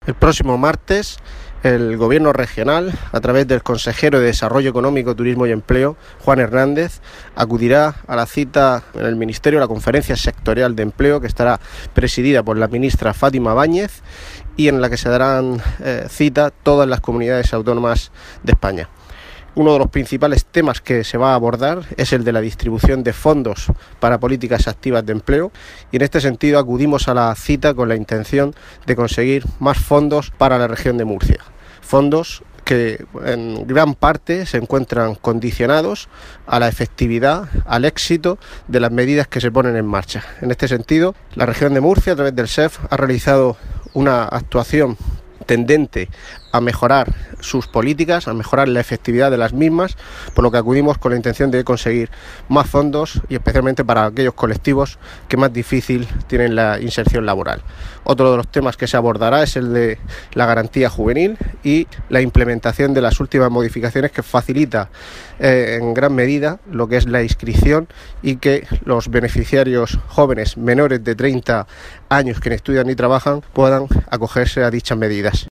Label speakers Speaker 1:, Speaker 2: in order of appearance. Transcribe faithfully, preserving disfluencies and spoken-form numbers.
Speaker 1: El próximo martes, el Gobierno regional, a través del consejero de Desarrollo Económico, Turismo y Empleo, Juan Hernández, acudirá a la cita en el Ministerio, a la Conferencia Sectorial de Empleo, que estará presidida por la ministra Fátima Báñez y en la que se darán eh, cita todas las comunidades autónomas de España. Uno de los principales temas que se va a abordar es el de la distribución de fondos para políticas activas de empleo, y en este sentido acudimos a la cita con la intención de conseguir más fondos para la región de Murcia. Fondos que en gran parte se encuentran condicionados a la efectividad, al éxito de las medidas que se ponen en marcha. En este sentido, la región de Murcia, a través del S E F, ha realizado una actuación tendente a mejorar sus políticas, a mejorar la efectividad de las mismas, por lo que acudimos con la intención de conseguir más fondos y especialmente para aquellos colectivos que más difícil tienen la inserción laboral. Otro de los temas que se abordará es el de la garantía juvenil y la implementación de las últimas modificaciones que facilita eh, en gran medida lo que es la inscripción y que los beneficiarios jóvenes menores de treinta años que estudian y trabajan puedan acogerse a dichas medidas.